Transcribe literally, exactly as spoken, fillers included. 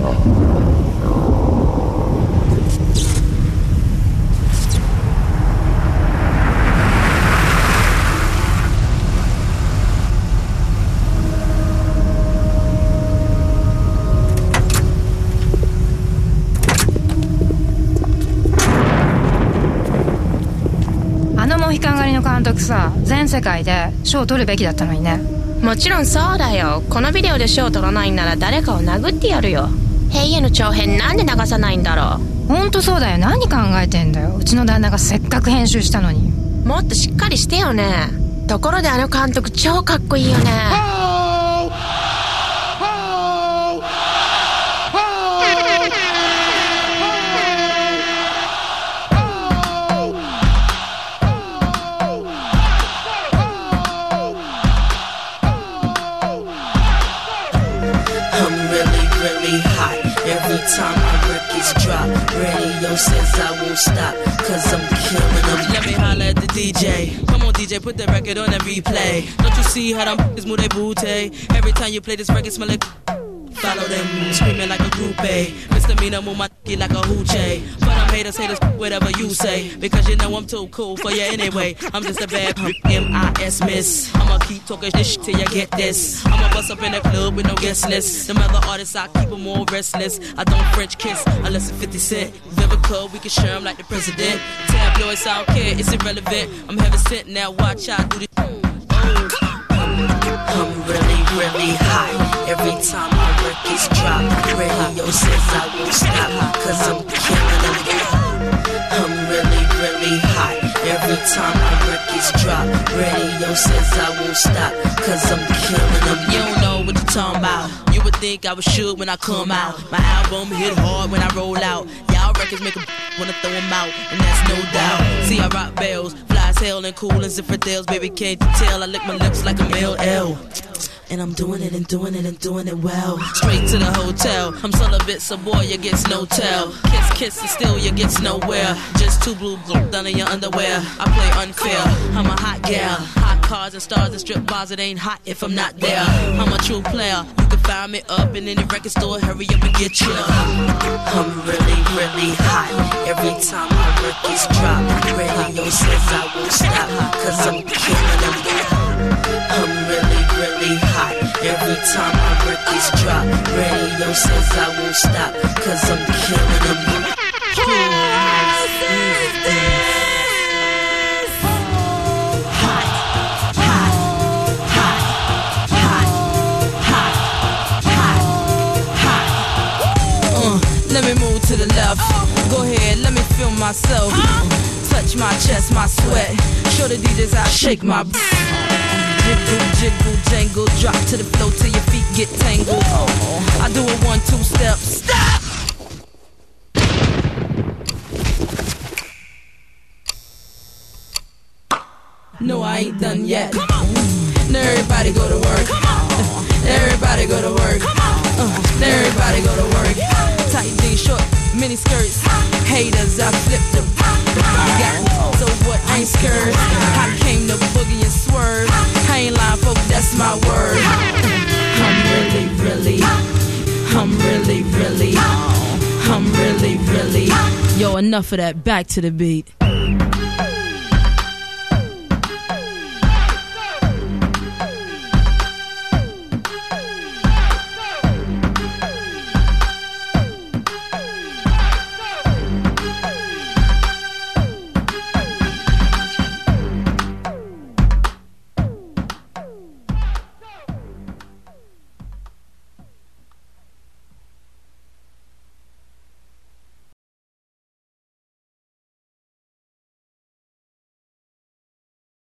監督さ、全世界で賞を取るべきだったのにね。 もちろんそうだよ。このビデオで賞を取らないんなら誰かを殴ってやるよ。平野の長編なんで流さないんだろう。ほんとそうだよ。何考えてんだよ。うちの旦那がせっかく編集したのに。 もっとしっかりしてよね。ところであの監督超かっこいいよね。 Every time my records drop, radio says I won't stop, cause I'm killing them. Let me holler at the D J. Come on D J, put that record on and replay. Don't you see how them f***ers move they booty? Every time you play this record smell like follow them, screaming like a groupie. Misdemeanor, move my d*** like a hoochie. But I'm haters, haters, whatever you say, because you know I'm too cool for you anyway. I'm just a bad M I S miss. I'ma keep talking this shit till you get this. I'ma bust up in the club with no guest list. Them other artists, I keep them all restless. I don't French kiss unless it's fifty cent. Vivica, we can share them like the president. Tabloids, I don't care, it's irrelevant. I'm heaven sent, now watch I do this. I'm really, really hot. Every time my records drop, radio says I won't stop, cause I'm killing them. I'm really, really hot. Every time my records drop, radio says I won't stop, cause I'm killing them. You don't know what you're talking about. You would think I was sure when I come out. My album hit hard when I roll out. Y'all records make a wanna throw them out, and that's no doubt. See, I rock bells, fly as hell and cool as infidels. Baby, can't you tell? I lick my lips like a male L. And I'm doing it and doing it and doing it well. Straight to the hotel. I'm celibate, so boy, you gets no tell. Kiss, kiss, and still you gets nowhere. Just two blue blue down in your underwear. I play unfair. I'm a hot gal. Hot cars and stars and strip bars. It ain't hot if I'm not there. I'm a true player. You can find me up in any record store. Hurry up and get you. I'm really, really hot. Every time my records drop, radio says I won't stop, cause I'm killing them. I'm really, really hot. Every time my records drop, radio says I won't stop, cause I'm killing them. Hot, hot, hot, hot, hot, hot, hot. Uh, let me move to the left. Go ahead, let me feel myself. Touch my chest, my sweat. Show the D Js I shake my b- Jiggle, jiggle, jangle. Drop to the floor till your feet get tangled. I do a one, two step. Stop! No, I ain't done yet. Come on. Now everybody go to work. Come on. Everybody go to work. Come on. Uh, now everybody go to work. Tight jeans, short, mini skirts. Haters, I flip them. Got so what? I ain't scared. I came to boogie and swerve. I ain't lying, folks, that's my word. I'm really, really. I'm really, really. I'm really, really. Yo, enough of that. Back to the beat.